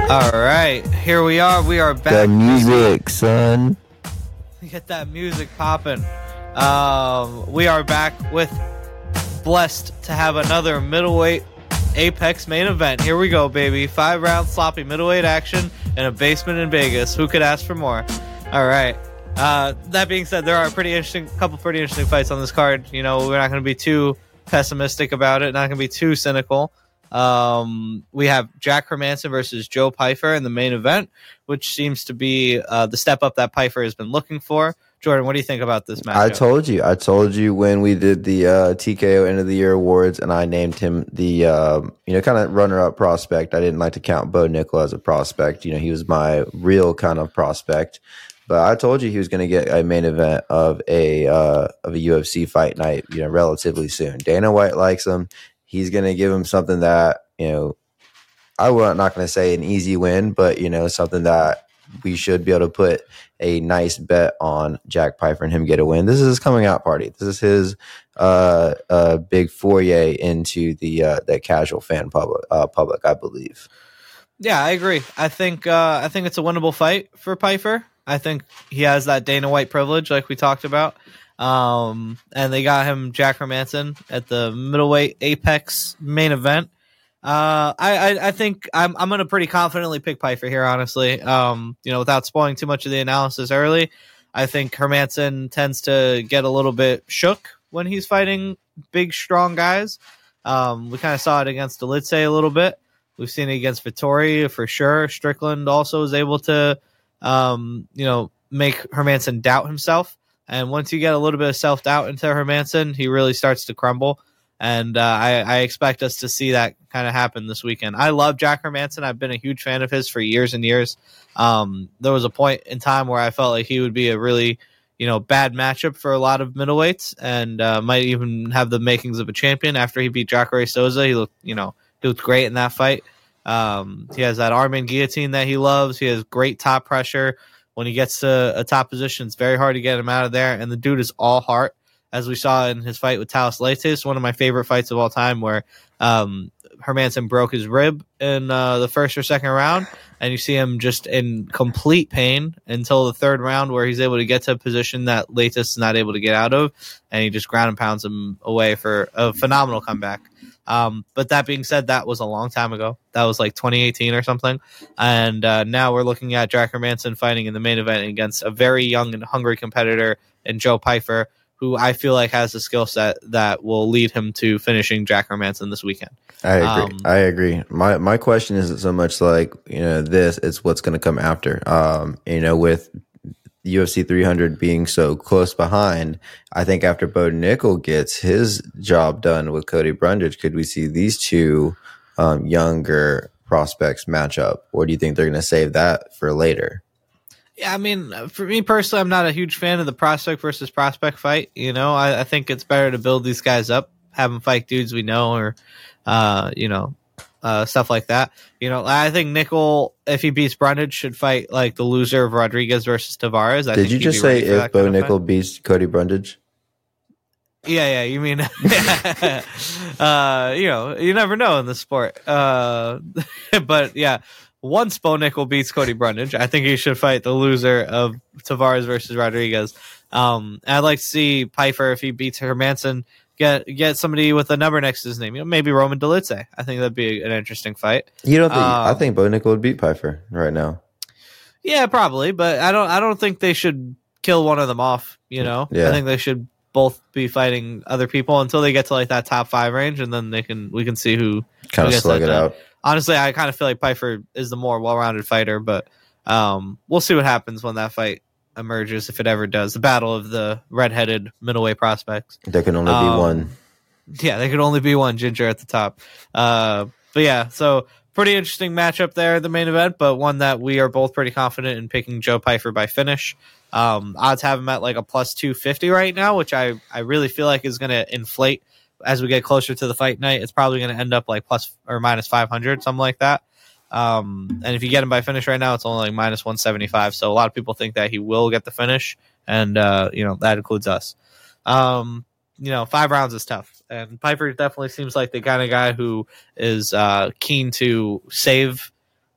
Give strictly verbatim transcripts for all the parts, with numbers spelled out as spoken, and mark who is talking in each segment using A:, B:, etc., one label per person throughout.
A: All right, here we are. We are back.
B: The music, son.
A: Get that music popping. Um, we are back with blessed to have another middleweight Apex main event. Here we go, baby. Five round sloppy middleweight action in a basement in Vegas. Who could ask for more? All right. Uh, that being said, there are a pretty interesting, couple pretty interesting fights on this card. You know, we're not going to be too pessimistic about it. Not going to be too cynical. Um, we have Jack Hermansson versus Joe Pyfer in the main event, which seems to be uh, the step up that Pyfer has been looking for. Jordan, what do you think about this match?
B: I told you. I told you when we did the uh, T K O End of the Year awards, and I named him the um, you know kind of runner-up prospect. I didn't like to count Bo Nickel as a prospect. You know, he was my real kind of prospect. But I told you he was going to get a main event of a uh, of a U F C fight night, you know, relatively soon. Dana White likes him. He's going to give him something that, you know, I'm not going to say an easy win, but, you know, something that we should be able to put a nice bet on Jack Pyfer and him get a win. This is his coming out party. This is his uh, uh, big foray into the uh, the casual fan public, uh, public, I believe.
A: Yeah, I agree. I think uh, I think it's a winnable fight for Pyfer. I think he has that Dana White privilege, like we talked about. Um, and they got him Jack Hermansson at the middleweight Apex main event. Uh, I, I, I think I'm I'm gonna pretty confidently pick Pyfer here, honestly. Um, you know, without spoiling too much of the analysis early, I think Hermansson tends to get a little bit shook when he's fighting big, strong guys. Um, we kind of saw it against Dolidze a little bit. We've seen it against Vettori for sure. Strickland also is able to, um, you know, make Hermansson doubt himself. And once you get a little bit of self-doubt into Hermansson, he really starts to crumble. And uh, I, I expect us to see that kind of happen this weekend. I love Jack Hermansson. I've been a huge fan of his for years and years. Um, there was a point in time where I felt like he would be a really, you know, bad matchup for a lot of middleweights and uh, might even have the makings of a champion. After he beat Jacare Souza, he looked, you know, he looked great in that fight. Um, he has that arm and guillotine that he loves. He has great top pressure. When he gets to a top position, it's very hard to get him out of there. And the dude is all heart, as we saw in his fight with Talis Leites, one of my favorite fights of all time, where um, Hermansson broke his rib in uh, the first or second round. And you see him just in complete pain until the third round, where he's able to get to a position that Leites is not able to get out of. And he just ground and pounds him away for a phenomenal comeback. Um, but that being said, that was a long time ago. That was like twenty eighteen or something. And uh, now we're looking at Jack Hermansson fighting in the main event against a very young and hungry competitor in Joe Pyfer, who I feel like has a skill set that will lead him to finishing Jack Hermansson this weekend.
B: I agree.
A: Um,
B: I agree. My my question isn't so much like, you know, this, it's what's going to come after. Um, you know, with U F C three hundred being so close behind, I think after Bo Nickel gets his job done with Cody Brundage, could we see these two um, younger prospects match up? Or do you think they're going to save that for later?
A: Yeah, I mean, for me personally, I'm not a huge fan of the prospect versus prospect fight. You know, I, I think it's better to build these guys up, have them fight dudes we know, or, uh, you know, uh, stuff like that. You know, I think Nickel, if he beats Brundage, should fight like the loser of Rodriguez versus Tavares. I
B: Did
A: think
B: you just say if Bo Nickel beats Cody Brundage?
A: Yeah, yeah. You mean, uh, you know, you never know in the sport. Uh, but yeah. Once Bo Nickel beats Cody Brundage, I think he should fight the loser of Tavares versus Rodriguez. Um, I'd like to see Pyfer, if he beats Hermansson, get get somebody with a number next to his name. You know, maybe Roman Dolidze. I think that'd be an interesting fight.
B: You don't think?
A: Um,
B: I think Bo Nickel would beat Pyfer right now.
A: Yeah, probably, but I don't. I don't think they should kill one of them off. You know,
B: yeah.
A: I think they should both be fighting other people until they get to like that top five range, and then they can we can see who
B: kind of slug it
A: done.
B: out.
A: Honestly, I kind of feel like Pyfer is the more well-rounded fighter, but um, we'll see what happens when that fight emerges, if it ever does. The battle of the red-headed middleweight prospects.
B: There can only
A: um,
B: be one.
A: Yeah, there can only be one Ginger at the top. Uh, but yeah, so pretty interesting matchup there, the main event, but one that we are both pretty confident in picking Joe Pyfer by finish. Um, odds have him at like a plus two fifty right now, which I, I really feel like is going to inflate as we get closer to the fight night. It's probably going to end up like plus or minus five hundred, something like that. Um, and if you get him by finish right now, it's only like minus one seventy-five. So a lot of people think that he will get the finish, and uh, you know, that includes us. Um, you know, five rounds is tough, and Pyfer definitely seems like the kind of guy who is uh, keen to save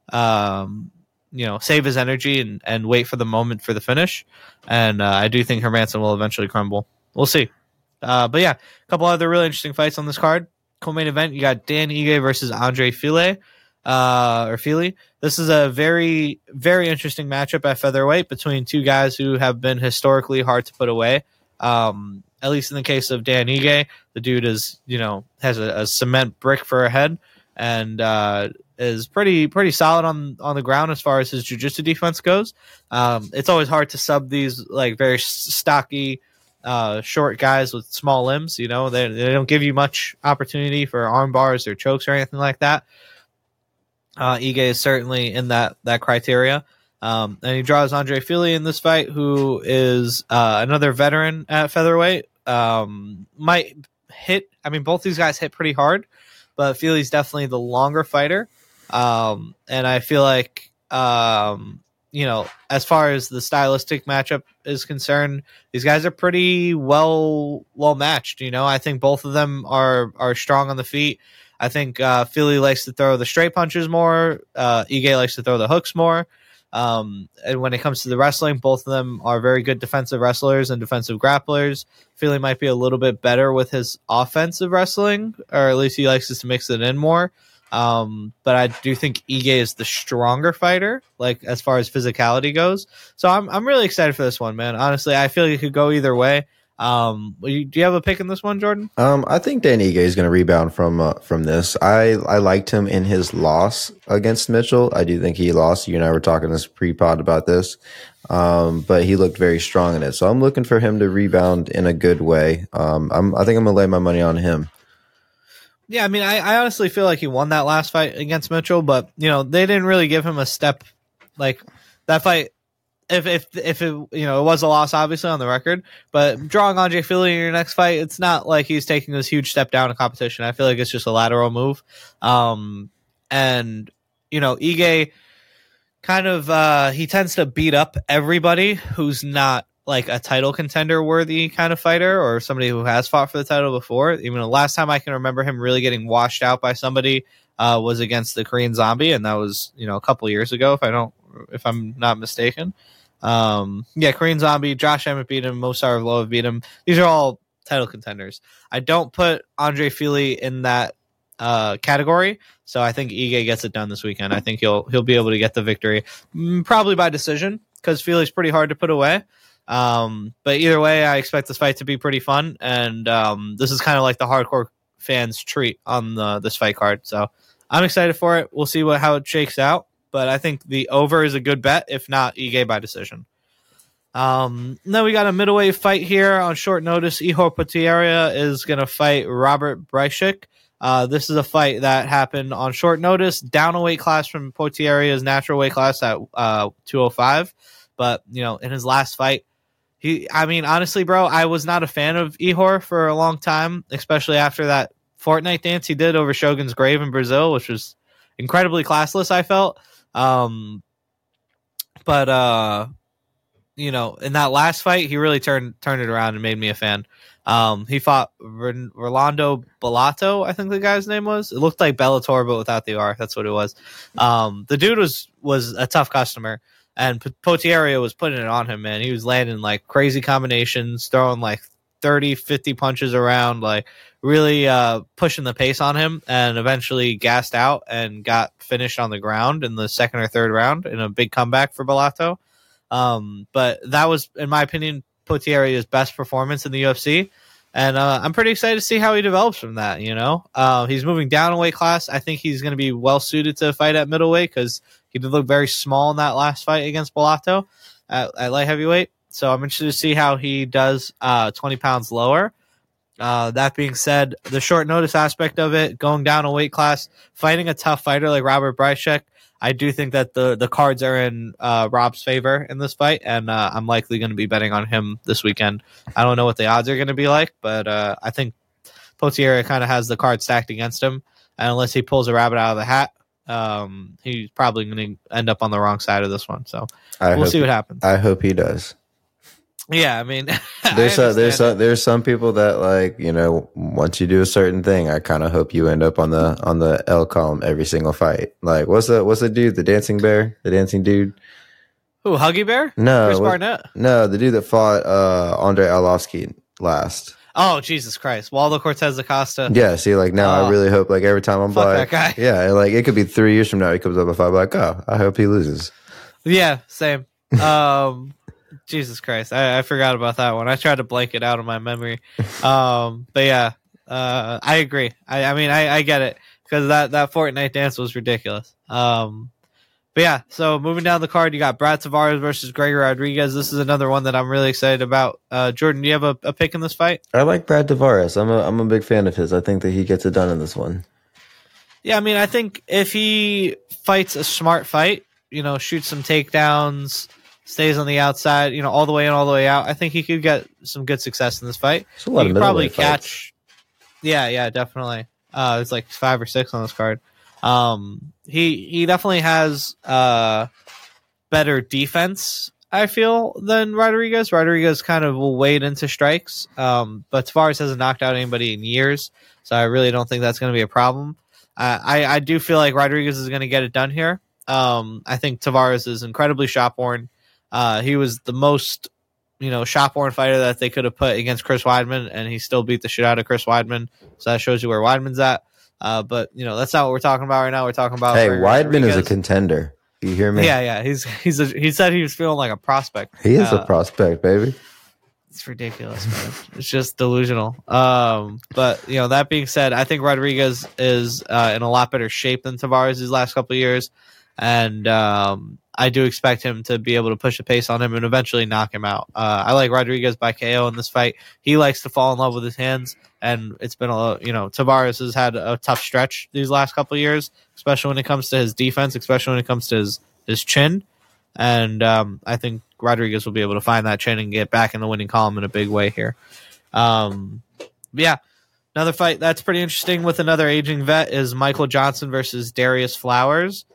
A: um, you know, save his energy and, and wait for the moment for the finish. And uh, I do think Hermanson will eventually crumble. We'll see. Uh, but yeah, a couple other really interesting fights on this card. Co-main event, you got Dan Ige versus Andre Fili. Uh, or Fili. This is a very, very interesting matchup at featherweight between two guys who have been historically hard to put away. Um, at least in the case of Dan Ige, the dude is, you know, has a, a cement brick for a head and uh, is pretty, pretty solid on on the ground as far as his jiu-jitsu defense goes. Um, it's always hard to sub these like very stocky, uh, short guys with small limbs. You know, they they don't give you much opportunity for arm bars or chokes or anything like that. Uh, Ige is certainly in that that criteria. Um, and he draws Andre Fili in this fight, who is uh, another veteran at featherweight. Um, might hit, I mean, both these guys hit pretty hard, but Fili's definitely the longer fighter. Um, and I feel like, um, you know, as far as the stylistic matchup is concerned, these guys are pretty well well matched. You know, I think both of them are are strong on the feet. I think uh, Fili likes to throw the straight punches more. Uh, Ige likes to throw the hooks more. Um, and when it comes to the wrestling, both of them are very good defensive wrestlers and defensive grapplers. Fili might be a little bit better with his offensive wrestling, or at least he likes to mix it in more. Um, but I do think Ige is the stronger fighter, like as far as physicality goes. So I'm I'm really excited for this one, man. Honestly, I feel like it could go either way. Um, do you have a pick in this one, Jordan?
B: Um, I think Dan Ige is going to rebound from uh, from this. I I liked him in his loss against Mitchell. I do think he lost. You and I were talking this pre-pod about this, um, but he looked very strong in it. So I'm looking for him to rebound in a good way. Um, I'm I think I'm going to lay my money on him.
A: Yeah, I mean, I, I honestly feel like he won that last fight against Mitchell, but you know they didn't really give him a step like that fight. If if if it you know it was a loss obviously on the record, but drawing Andre Fili in your next fight, it's not like he's taking this huge step down in competition. I feel like it's just a lateral move, um, and you know Ige kind of uh, he tends to beat up everybody who's not like a title contender worthy kind of fighter or somebody who has fought for the title before. Even the last time I can remember him really getting washed out by somebody uh, was against the Korean Zombie, and that was you know a couple years ago if I don't if I'm not mistaken. Um, yeah, Korean Zombie, Josh Emmett beat him, Movsar Evloev beat him. These are all title contenders. I don't put Andre Fili in that uh, category, so I think Ige gets it done this weekend. I think he'll he'll be able to get the victory, probably by decision, because Fili's pretty hard to put away. Um, but either way, I expect this fight to be pretty fun, and um, this is kind of like the hardcore fans' treat on the, this fight card. So I'm excited for it. We'll see what how it shakes out. But I think the over is a good bet, if not Ige by decision. Um, then we got a middleweight fight here on short notice. Ihor Potieria is going to fight Robert Brejcik. Uh, this is a fight that happened on short notice, down a weight class from Potieria's natural weight class at uh, two oh five. But, you know, in his last fight, he, I mean, honestly, bro, I was not a fan of Ihor for a long time, especially after that Fortnite dance he did over Shogun's grave in Brazil, which was incredibly classless, I felt. Um, but, uh, you know, in that last fight, he really turned, turned it around and made me a fan. Um, he fought R- Rolando Bellato, I think the guy's name was. It looked like Bellator, but without the R. That's what it was. Um, the dude was, was a tough customer, and P- Potieria was putting it on him, man. He was landing like crazy combinations, throwing like thirty, fifty punches around, like really uh, pushing the pace on him, and eventually gassed out and got finished on the ground in the second or third round in a big comeback for Bellato. Um, but that was, in my opinion, Potieria's best performance in the U F C. And uh, I'm pretty excited to see how he develops from that, you know. Uh, he's moving down a weight class. I think he's going to be well-suited to fight at middleweight because he did look very small in that last fight against Bellato at, at light heavyweight. So I'm interested to see how he does uh, twenty pounds lower. Uh, that being said, the short notice aspect of it, going down a weight class, fighting a tough fighter like Robert Brejcik, I do think that the, the cards are in uh, Rob's favor in this fight, and uh, I'm likely going to be betting on him this weekend. I don't know what the odds are going to be like, but uh, I think Potieria kind of has the card stacked against him, and unless he pulls a rabbit out of the hat, um, he's probably going to end up on the wrong side of this one. So
B: I
A: we'll see
B: he,
A: what happens.
B: I hope he does.
A: Yeah, I mean,
B: There's
A: I
B: some, there's
A: understand
B: some, there's some people that like, you know, once you do a certain thing, I kind of hope you end up on the on the L column every single fight. Like, what's the what's the dude, the dancing bear, the dancing dude?
A: Who, Huggy Bear?
B: No,
A: Chris
B: what,
A: Barnett?
B: no, the dude that fought uh, Andre Arlovsky last.
A: Oh, Jesus Christ. Waldo Cortez Acosta.
B: Yeah, see, like now, I
A: Oh,
B: really hope like every time I'm
A: fuck
B: like,
A: that guy.
B: yeah, like it could be three years from now, he comes up and fight, like, oh, I hope he loses.
A: Yeah, same. Um, Jesus Christ. I, I forgot about that one. I tried to blank it out of my memory. Um, but yeah, uh, I agree. I, I mean, I, I get it because that, that Fortnite dance was ridiculous. Um, But yeah, so moving down the card, you got Brad Tavares versus Gregor Rodriguez. This is another one that I'm really excited about. Uh, Jordan, do you have a, a pick in this fight?
B: I like Brad Tavares. I'm a I'm a big fan of his. I think that he gets it done in this one.
A: Yeah, I mean, I think if he fights a smart fight, you know, shoots some takedowns, stays on the outside, you know, all the way in, all the way out, I think he could get some good success in this fight.
B: There's a lot
A: he
B: of
A: could probably
B: middleweight fights.
A: catch. Yeah, yeah, definitely. Uh, it's like five or six on this card. Um, he he definitely has uh better defense, I feel, than Rodriguez. Rodriguez kind of will wade into strikes, um, but Tavares hasn't knocked out anybody in years, so I really don't think that's going to be a problem. Uh, I I do feel like Rodriguez is going to get it done here. Um, I think Tavares is incredibly shot-born. Uh, he was the most, you know, shot-born fighter that they could have put against Chris Weidman, and he still beat the shit out of Chris Weidman. So that shows you where Weidman's at. Uh, but you know, that's not what we're talking about right now. We're talking about
B: Hey,
A: Gregor
B: Weidman
A: Rodriguez.
B: is a contender. You hear me?
A: Yeah, yeah. He's he's a, he said he was feeling like a prospect.
B: He is
A: Uh,
B: a prospect, baby.
A: It's ridiculous, man. It's just delusional. Um, but you know, that being said, I think Rodriguez is uh, in a lot better shape than Tavares these last couple of years, and um, I do expect him to be able to push the pace on him and eventually knock him out. Uh, I like Rodriguez by K O in this fight. He likes to fall in love with his hands, and it's been a you know Tavares has had a tough stretch these last couple of years, especially when it comes to his defense, especially when it comes to his his chin. And um, I think Rodriguez will be able to find that chin and get back in the winning column in a big way here. Um, yeah, another fight that's pretty interesting with another aging vet is Michael Johnson versus Darius Flowers.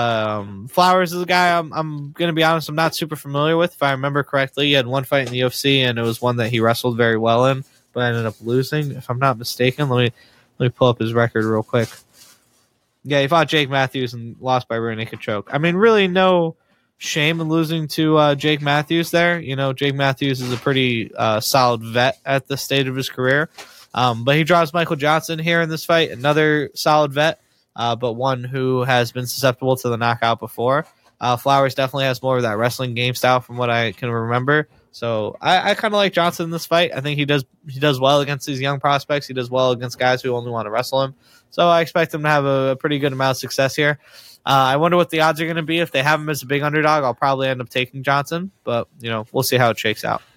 A: Um, Flowers is a guy I'm, I'm going to be honest, I'm not super familiar with. If I remember correctly, he had one fight in the U F C, and it was one that he wrestled very well in, but ended up losing. If I'm not mistaken, let me let me pull up his record real quick. Yeah, he fought Jake Matthews and lost by rear naked choke. I mean, really no shame in losing to uh, Jake Matthews there. You know, Jake Matthews is a pretty uh, solid vet at this stage of his career. Um, but he draws Michael Johnson here in this fight, another solid vet, uh, but one who has been susceptible to the knockout before. Uh, Flowers definitely has more of that wrestling game style from what I can remember. So I, I kind of like Johnson in this fight. I think he does he does well against these young prospects. He does well against guys who only want to wrestle him. So I expect him to have a, a pretty good amount of success here. Uh, I wonder what the odds are going to be. If they have him as a big underdog, I'll probably end up taking Johnson. But, you know, we'll see how it shakes out.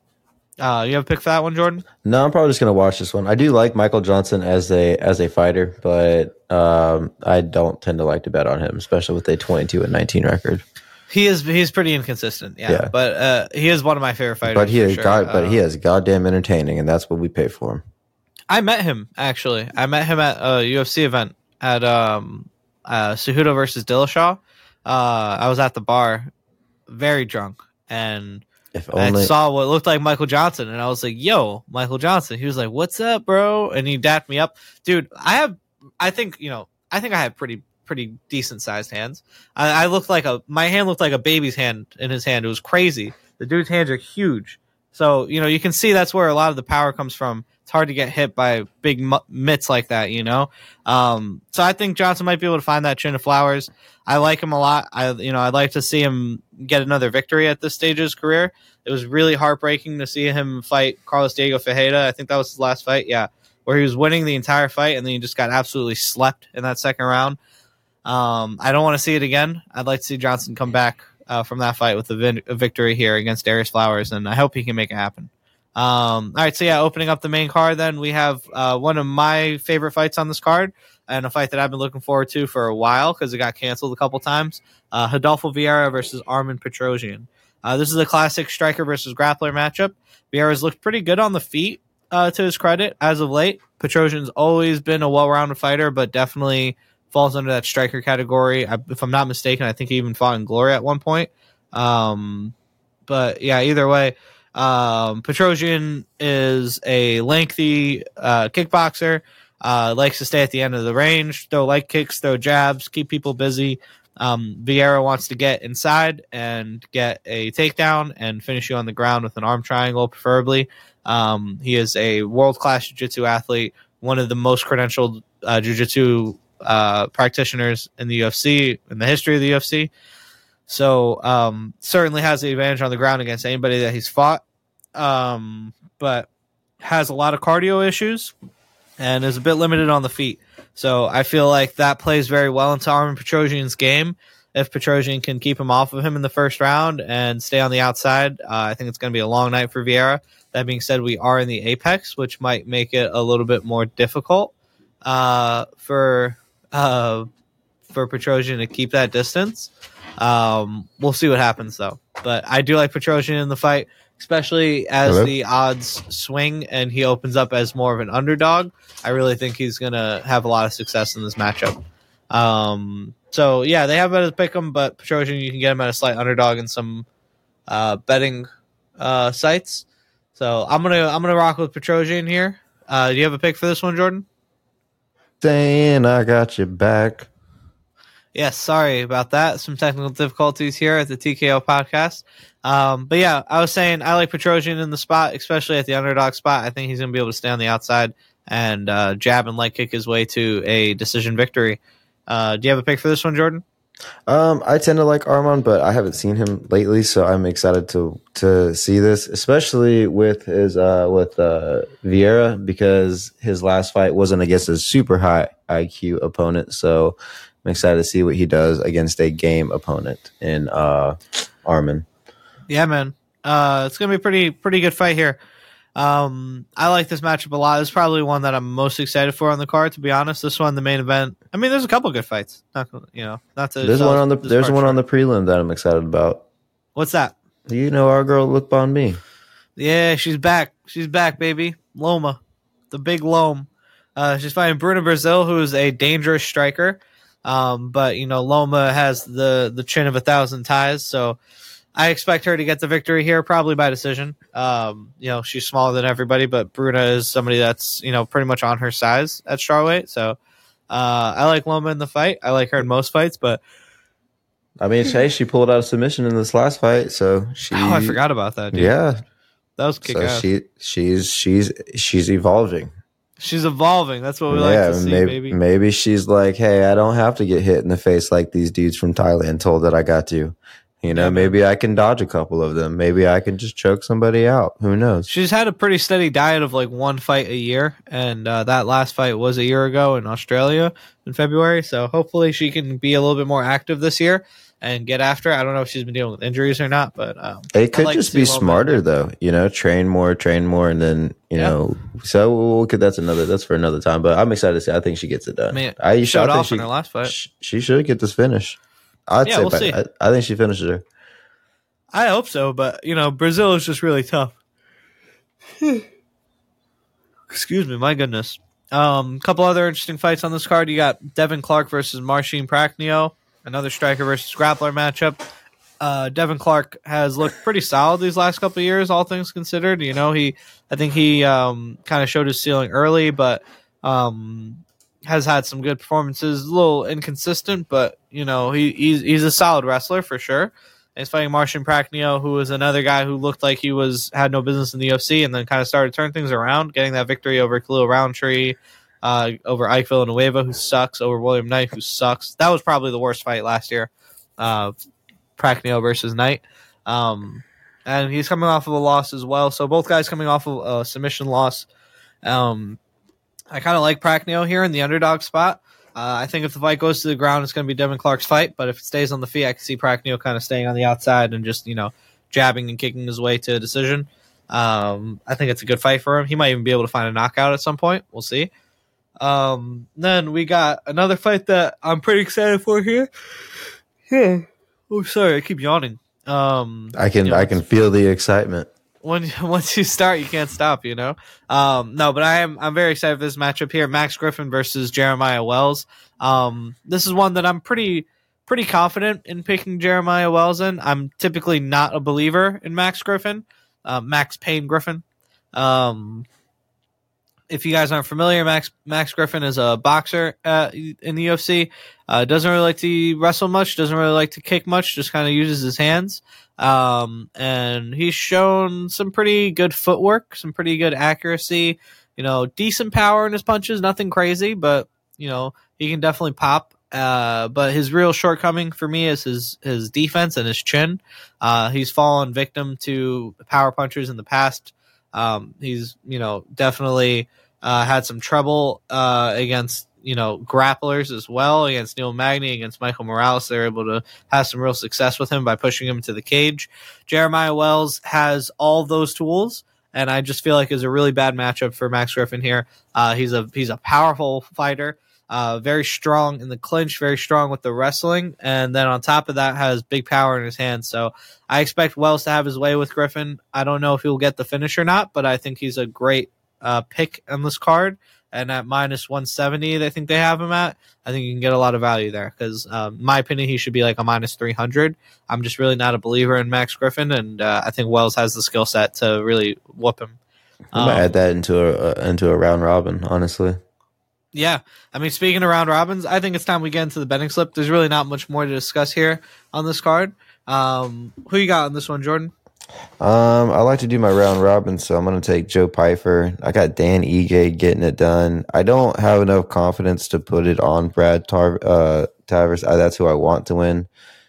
A: Uh, you have a pick for that one, Jordan?
B: No, I'm probably just gonna watch this one. I do like Michael Johnson as a as a fighter, but um, I don't tend to like to bet on him, especially with a twenty-two and nineteen record.
A: He is he's pretty inconsistent, yeah.
B: Yeah.
A: But uh, he is one of my favorite fighters.
B: But he
A: for
B: is
A: sure.
B: god, but
A: Uh,
B: he is goddamn entertaining, and that's what we pay for him.
A: I met him actually. I met him at a U F C event at um, uh, Cejudo versus Dillashaw. Uh, I was at the bar, very drunk, and
B: If
A: I
B: only
A: saw what looked like Michael Johnson, and I was like, "Yo, Michael Johnson." He was like, "What's up, bro?" And he dapped me up, dude. I have, I think you know, I think I have pretty pretty decent sized hands. I, I looked like a my hand looked like a baby's hand in his hand. It was crazy. The dude's hands are huge, so you know you can see that's where a lot of the power comes from. It's hard to get hit by big mitts like that, you know. Um, so I think Johnson might be able to find that chin of Flowers. I like him a lot. I, you know, I'd like to see him get another victory at this stage of his career. It was really heartbreaking to see him fight Carlos Diego Ferreira. I think that was his last fight, yeah, where he was winning the entire fight and then he just got absolutely slept in that second round. Um, I don't want to see it again. I'd like to see Johnson come back uh, from that fight with a, vin- a victory here against Darius Flowers, and I hope he can make it happen. Um, all right, so yeah, opening up the main card, then we have uh, one of my favorite fights on this card, and a fight that I've been looking forward to for a while because it got canceled a couple times. Uh, Rodolfo Vieira versus Armen Petrosyan. Uh, this is a classic striker versus grappler matchup. Vieira's looked pretty good on the feet, uh, to his credit, as of late. Petrosyan's always been a well-rounded fighter, but definitely falls under that striker category. I, if I'm not mistaken, I think he even fought in Glory at one point. Um, but yeah, either way. Um, Petrosian is a lengthy uh, kickboxer. Uh, likes to stay at the end of the range, throw leg kicks, throw jabs, keep people busy. Um, Vieira wants to get inside and get a takedown and finish you on the ground with an arm triangle, preferably. Um, he is a world-class jiu-jitsu athlete, one of the most credentialed uh, jiu-jitsu uh, practitioners in the U F C, in the history of the U F C. So um, certainly has the advantage on the ground against anybody that he's fought, um, but has a lot of cardio issues and is a bit limited on the feet. So I feel like that plays very well into Armen Petrosian's game. If Petrosian can keep him off of him in the first round and stay on the outside, uh, I think it's going to be a long night for Vieira. That being said, we are in the Apex, which might make it a little bit more difficult uh, for uh, for Petrosian to keep that distance. Um, we'll see what happens, though. But I do like Petrosian in the fight, especially as Hello? the odds swing and he opens up as more of an underdog. I really think he's going to have a lot of success in this matchup. Um, so, yeah, they have it as pick 'em, but Petrosian, you can get him at a slight underdog in some uh, betting uh, sites. So I'm gonna I'm gonna rock with Petrosian here. Uh, do you have a pick for this one, Jordan?
B: Dan, I got you back.
A: Yes, sorry about that. Some technical difficulties here at the T K O podcast. Um, but yeah, I was saying I like Petrosian in the spot, especially at the underdog spot. I think he's going to be able to stay on the outside and uh, jab and leg kick his way to a decision victory. Uh, do you have a pick for this one, Jordan?
B: Um, I tend to like Arman, but I haven't seen him lately, so I'm excited to to see this, especially with his uh, with uh, Vieira, because his last fight wasn't against a super high I Q opponent. So I'm excited to see what he does against a game opponent in uh, Arman.
A: Yeah, man, uh, it's gonna be a pretty pretty good fight here. Um, I like this matchup a lot. It's probably one that I'm most excited for on the card, to be honest. This one, the main event. I mean, there's a couple good fights. Not, you know, not to.
B: There's one on the. There's one short. on the prelim that I'm excited about.
A: What's that?
B: You know, our girl Look on me.
A: Yeah, she's back. She's back, baby. Loma, the big Lome. Uh, she's fighting Bruna Brazil, who is a dangerous striker. Um, but you know, Loma has the the chin of a thousand ties, so I expect her to get the victory here, probably by decision. Um, you know, she's smaller than everybody, but Bruna is somebody that's, you know, pretty much on her size at strawweight. So uh, I like Loma in the fight. I like her in most fights, but
B: I mean, hey, she pulled out a submission in this last fight, so she.
A: Oh, I forgot about that. Dude.
B: Yeah,
A: that was kick
B: so
A: ass.
B: she she's she's she's evolving.
A: She's evolving. That's what we
B: yeah,
A: like to see,
B: maybe,
A: baby.
B: Maybe she's like, hey, I don't have to get hit in the face like these dudes from Thailand told that I got to. You know, yeah, maybe I can dodge a couple of them. Maybe I can just choke somebody out. Who knows?
A: She's had a pretty steady diet of like one fight a year, and uh, that last fight was a year ago in Australia in February. So hopefully she can be a little bit more active this year and get after it. I don't know if she's been dealing with injuries or not, but um,
B: it could like just be smarter though. You know, train more, train more, and then you yeah. know. So we'll, that's another. That's for another time. But I'm excited to see. I think she gets it done.
A: I mean, I showed I off
B: she,
A: in her last fight.
B: She, she should get this finish. I'd
A: yeah,
B: say,
A: we'll see.
B: I, I think she finishes her.
A: I hope so, but you know, Brazil is just really tough. Excuse me, my goodness. Um, couple other interesting fights on this card. You got Devin Clark versus Marcin Prachnio, another striker versus grappler matchup. Uh, Devin Clark has looked pretty solid these last couple of years, all things considered. You know, he, I think he um, kind of showed his ceiling early, but um, has had some good performances. A little inconsistent, but you know, he he's, he's a solid wrestler for sure. And he's fighting Marcin Prachnio, who was another guy who looked like he was had no business in the U F C, and then kind of started to turn things around, getting that victory over Khalil Roundtree, uh, over Ike Villanueva, who sucks, over William Knight, who sucks. That was probably the worst fight last year, uh, Prachnio versus Knight. Um, and he's coming off of a loss as well. So both guys coming off of a submission loss. Um, I kind of like Prachnio here in the underdog spot. Uh, I think if the fight goes to the ground, it's going to be Devin Clark's fight. But if it stays on the feet, I can see Prachnio kind of staying on the outside and just, you know, jabbing and kicking his way to a decision. Um, I think it's a good fight for him. He might even be able to find a knockout at some point. We'll see. Um, then we got another fight that I'm pretty excited for here. Yeah. Oh, sorry, I keep yawning. Um,
B: I can
A: you know,
B: I can feel the excitement.
A: When once you start, you can't stop. You know. Um, no, but I am I'm very excited for this matchup here. Max Griffin versus Jeremiah Wells. Um, this is one that I'm pretty pretty confident in picking Jeremiah Wells in. I'm typically not a believer in Max Griffin. uh, Max Payne Griffin. Um, if you guys aren't familiar, Max Max Griffin is a boxer uh, in the U F C. Uh, doesn't really like to wrestle much. Doesn't really like to kick much. Just kind of uses his hands. Um, and he's shown some pretty good footwork, some pretty good accuracy. You know, decent power in his punches. Nothing crazy, but you know he can definitely pop. Uh, but his real shortcoming for me is his his defense and his chin. Uh, he's fallen victim to power punchers in the past. Um, he's, you know, definitely uh, had some trouble uh, against, you know, grapplers as well, against Neil Magny, against Michael Morales. They're able to have some real success with him by pushing him to the cage. Jeremiah Wells has all those tools, and I just feel like it's a really bad matchup for Max Griffin here. Uh, he's a he's a powerful fighter. Uh, very strong in the clinch, very strong with the wrestling, and then on top of that has big power in his hands. So I expect Wells to have his way with Griffin. I don't know if he'll get the finish or not, but I think he's a great uh, pick on this card. And at minus one seventy, I think they have him at. I think you can get a lot of value there because, um, in my opinion, he should be like a minus three hundred. I'm just really not a believer in Max Griffin, and uh, I think Wells has the skill set to really whoop him.
B: I'm gonna
A: um,
B: add that into a uh, into a round robin, honestly.
A: Yeah, I mean, speaking of round robins, I think it's time we get into the betting slip. There's really not much more to discuss here on this card. Um, who you got on this one, Jordan?
B: Um, I like to do my round robin, so I'm going to take Joe Pyfer. I got Dan Ige getting it done. I don't have enough confidence to put it on Brad Tar- uh, Tavers. I, that's who I want to win.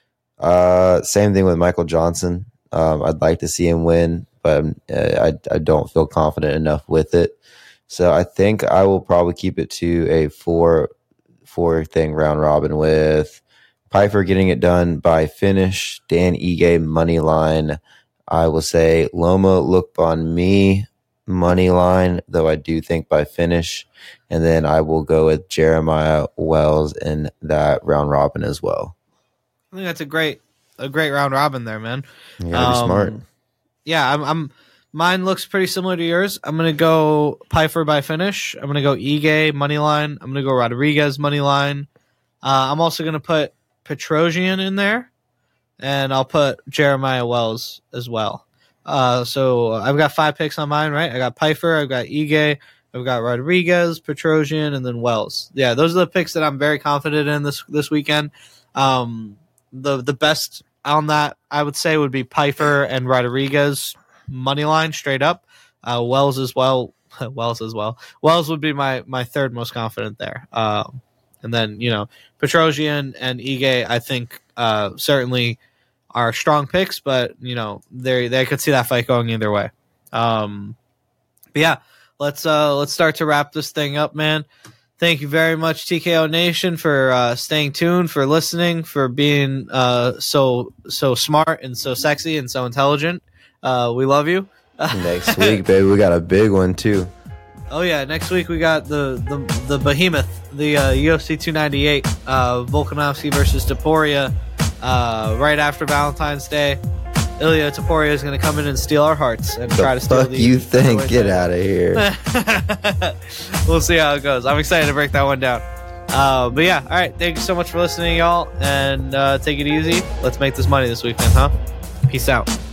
B: Uh, same thing with Michael Johnson. Um, I'd like to see him win, but uh, I, I don't feel confident enough with it. So I think I will probably keep it to a four four thing round robin with Pyfer getting it done by finish, Dan Ige money line. I will say Loma look on me money line, though I do think by finish. And then I will go with Jeremiah Wells in that round robin as well.
A: I think that's a great a great round robin there, man.
B: You gotta be
A: um,
B: smart.
A: Yeah, I'm, I'm mine looks pretty similar to yours. I'm gonna go Pyfer by finish. I'm gonna go Ige money line. I'm gonna go Rodriguez money line. Uh, I'm also gonna put Petrosian in there, and I'll put Jeremiah Wells as well. Uh, so I've got five picks on mine, right? I got Pyfer, I've got Ige, I've got Rodriguez, Petrosian, and then Wells. Yeah, those are the picks that I'm very confident in this this weekend. Um, the the best on that I would say would be Pyfer and Rodriguez money line straight up. Uh, Wells as well. Wells as well. Wells would be my my third most confident there. Um, and then you know Petrosian and Ige, I think uh, certainly are strong picks, but you know they they could see that fight going either way. Um, but yeah, let's uh, let's start to wrap this thing up, man. Thank you very much, T K O Nation, for uh, staying tuned, for listening, for being uh, so so smart and so sexy and so intelligent. Uh, we love you.
B: Next week, baby, we got a big one too.
A: Oh yeah, next week we got the the, the behemoth, the uh, U F C two ninety-eight, uh, Volkanovski versus Topuria, uh, right after Valentine's Day. Ilya Topuria is going to come in and steal our hearts and
B: the
A: try to steal
B: fuck
A: the.
B: You think? Get out of here.
A: We'll see how it goes. I'm excited to break that one down. Uh, but yeah, all right. Thank you so much for listening, y'all, and uh, take it easy. Let's make this money this weekend, huh? Peace out.